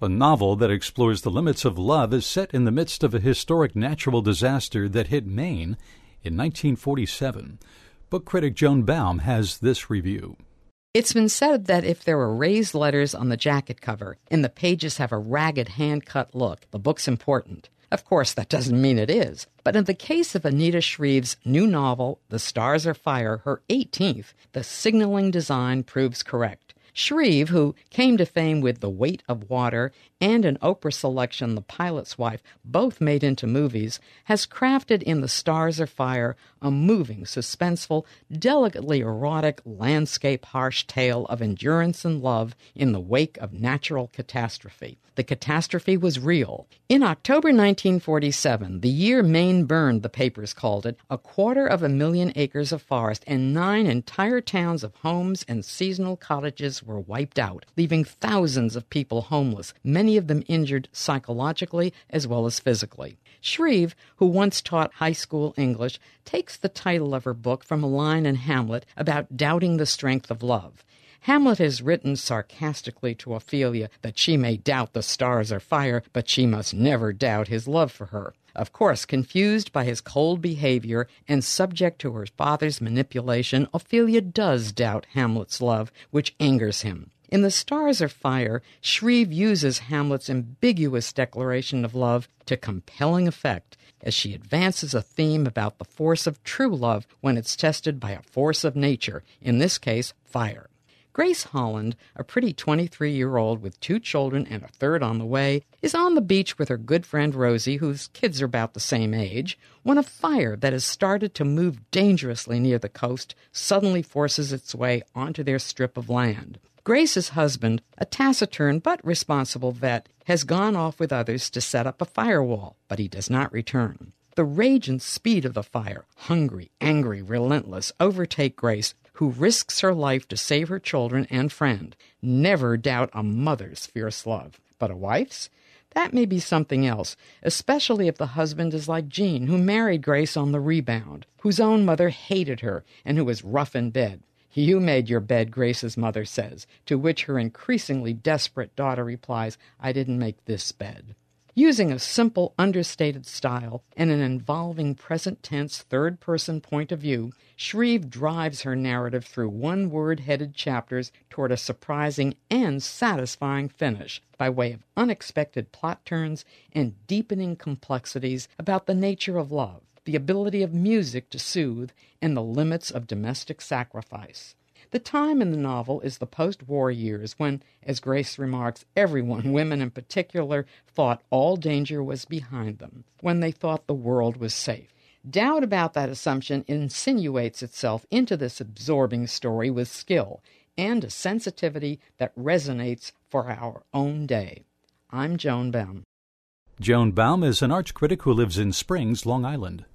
A novel that explores the limits of love is set in the midst of a historic natural disaster that hit Maine in 1947. Book critic Joan Baum has this review. It's been said that if there were raised letters on the jacket cover and the pages have a ragged hand-cut look, the book's important. Of course, that doesn't mean it is. But in the case of Anita Shreve's new novel, The Stars Are Fire, her 18th, the signaling design proves correct. Shreve, who came to fame with The Weight of Water and an Oprah selection, The Pilot's Wife, both made into movies, has crafted in The Stars Are Fire a moving, suspenseful, delicately erotic, landscape-harsh tale of endurance and love in the wake of natural catastrophe. The catastrophe was real. In October 1947, the year Maine burned, the papers called it, 250,000 acres of forest and 9 entire towns of homes and seasonal cottages were wiped out, leaving thousands of people homeless, many of them injured psychologically as well as physically. Shreve, who once taught high school English, takes the title of her book from a line in Hamlet about doubting the strength of love. Hamlet has written sarcastically to Ophelia that she may doubt the stars are fire, but she must never doubt his love for her. Of course, confused by his cold behavior and subject to her father's manipulation, Ophelia does doubt Hamlet's love, which angers him. In The Stars Are Fire, Shreve uses Hamlet's ambiguous declaration of love to compelling effect as she advances a theme about the force of true love when it's tested by a force of nature, in this case, fire. Grace Holland, a pretty 23-year-old with 2 children and a third on the way, is on the beach with her good friend Rosie, whose kids are about the same age, when a fire that has started to move dangerously near the coast suddenly forces its way onto their strip of land. Grace's husband, a taciturn but responsible vet, has gone off with others to set up a firewall, but he does not return. The rage and speed of the fire, hungry, angry, relentless, overtake Grace, who risks her life to save her children and friend. Never doubt a mother's fierce love. But a wife's? That may be something else, especially if the husband is like Jean, who married Grace on the rebound, whose own mother hated her and who was rough in bed. "You made your bed," Grace's mother says, to which her increasingly desperate daughter replies, "I didn't make this bed." Using a simple, understated style and an involving present-tense third-person point of view, Shreve drives her narrative through one-word-headed chapters toward a surprising and satisfying finish by way of unexpected plot turns and deepening complexities about the nature of love, the ability of music to soothe, and the limits of domestic sacrifice. The time in the novel is the post-war years when, as Grace remarks, everyone, women in particular, thought all danger was behind them, when they thought the world was safe. Doubt about that assumption insinuates itself into this absorbing story with skill and a sensitivity that resonates for our own day. I'm Joan Baum. Joan Baum is an arts critic who lives in Springs, Long Island.